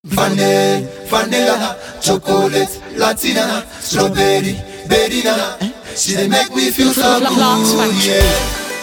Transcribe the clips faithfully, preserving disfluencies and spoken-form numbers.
Vanilla, vanilla, chocolate, Latina, strawberry, berryna. She dey make me feel so good, yeah.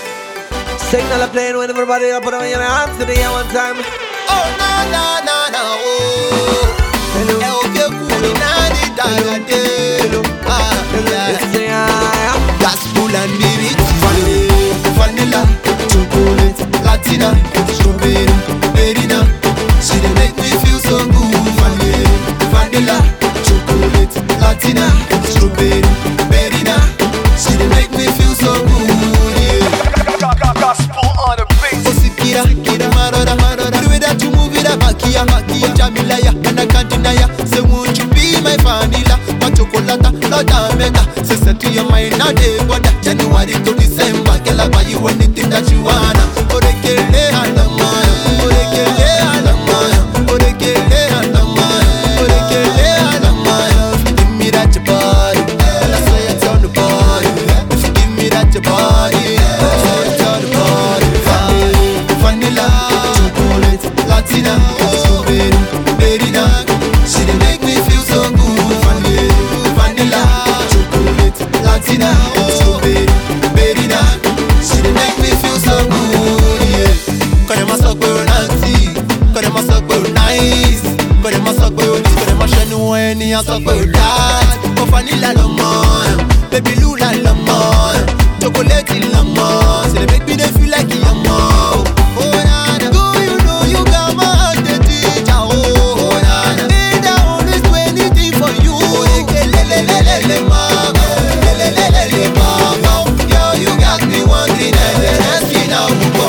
Signal a plane when everybody up, put on your hands to the air one time. Oh na na na na oh. Hello. Eh okay cool na di dagade. Hello. Ah Let's yeah. say ah. Gospel and lyrics. Vanilla, vanilla, chocolate, Latina, strawberry, berryna. She dey make me feel so good. Vanilla, vanilla, chocolate, Latina, strawberry, berryna. She dey make me feel so good, yeah. Gospel on the beat. Osikira, kira, marora, marora. The way that you move it, bakia, bakia, Jamilaya, and I can't deny ya. Say, won't you be my vanilla, my chocolate, not a mega. Say, set to your mind now, day, but January to December, girl, I buy you anything that you wanna. Orekele, alamaya, orekele, alamaya, orekele, alamaya, orekele, alamaya. Give me that your body, and I say it's on the body. If you give me that your body, I say it's on the body. Vanilla, chocolate, Latina, strawberry, berryna. She dey make me feel so good. Vanilla, vanilla, chocolate, Latina, strawberry, berryna. She dey make me feel so good, yeah. Cause them a suck boy naughty, cause them a suck boy nice, cause them a suck boy this, cause them a shine when he a suck boy that. Oh vanilla no more, baby Lula no more, chocolate no more. So they make me dey feel like I'm more. Oh na na, girl you know you got my heart the teacher. Oh oh na na, and I always do anything for you. Oh le le le le le le mama, le le le le le mama. Yo you got me wondering and then asking how we go.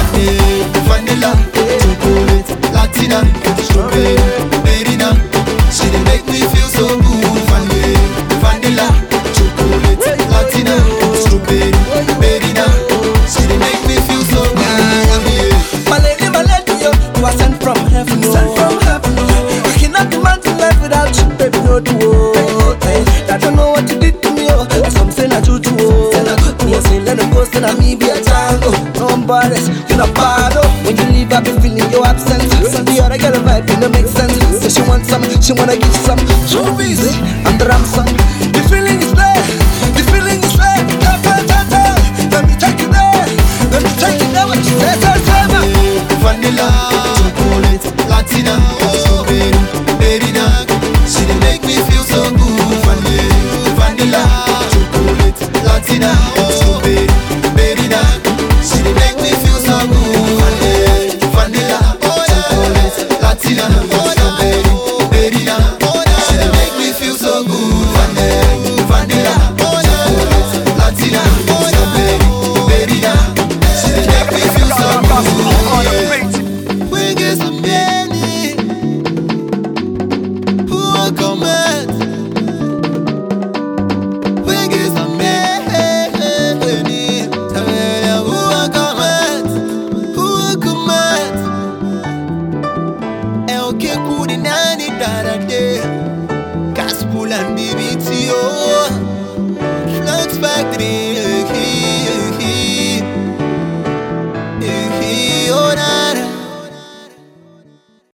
Vanilla, chocolate, Latina, strawberry, berryna. She dey make me feel so good. Vanilla, vanilla, chocolate, Latina, strawberry, berryna. She dey make me feel so good. Yeah. My lady, my lady, yo, you are sent from heaven, sent from heaven. I cannot imagine life without you, baby, no do. Hey, I don't know what you did to me, oh. Some say na juju, oh. Me say let them go, say na me be a tango. No embarrass, you not bad, oh. When you leave, I be feeling your absence. The other girl vibe, it no make sense. Say she want some, she wanna give some. Too busy, I'm the ransom.